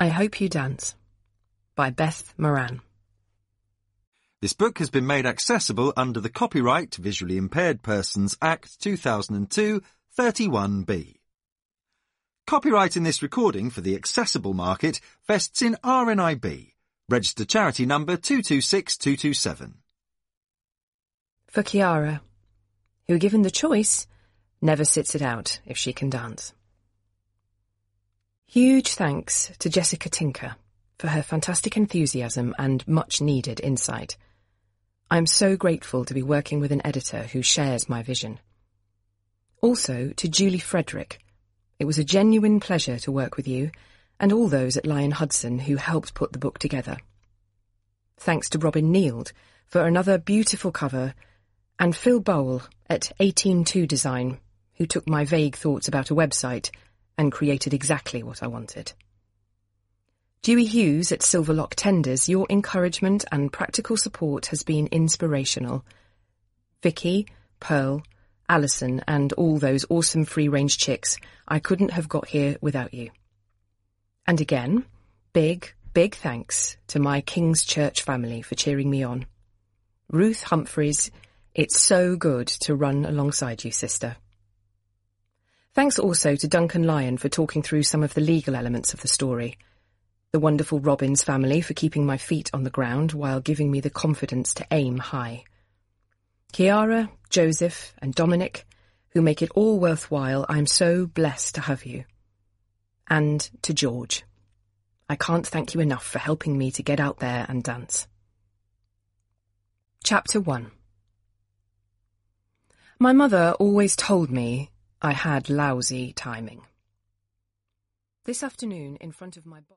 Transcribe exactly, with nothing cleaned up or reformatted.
I Hope You Dance by Beth Moran. This book has been made accessible under the Copyright Visually Impaired Persons Act two thousand two, thirty-one B. Copyright in this recording for the accessible market vests in R N I B, registered charity number two two six two two seven. For Chiara, who, given the choice, never sits it out if she can dance. Huge thanks to Jessica Tinker for her fantastic enthusiasm and much-needed insight. I'm so grateful to be working with an editor who shares my vision. Also to Julie Frederick. It was a genuine pleasure to work with you and all those at Lion Hudson who helped put the book together. Thanks to Robin Neild for another beautiful cover, and Phil Bowl at eighteen two Design, who took my vague thoughts about a website and created exactly what I wanted. Dewey Hughes at Silverlock Tenders, your encouragement and practical support has been inspirational. Vicky, Pearl, Alison and all those awesome free-range chicks, I couldn't have got here without you. And again, big, big thanks to my King's Church family for cheering me on. Ruth Humphreys, it's so good to run alongside you, sister. Thanks also to Duncan Lyon for talking through some of the legal elements of the story. The wonderful Robbins family for keeping my feet on the ground while giving me the confidence to aim high. Chiara, Joseph and Dominic, who make it all worthwhile. I'm so blessed to have you. And to George. I can't thank you enough for helping me to get out there and dance. Chapter one. My mother always told me I had lousy timing. This afternoon, in front of my boss...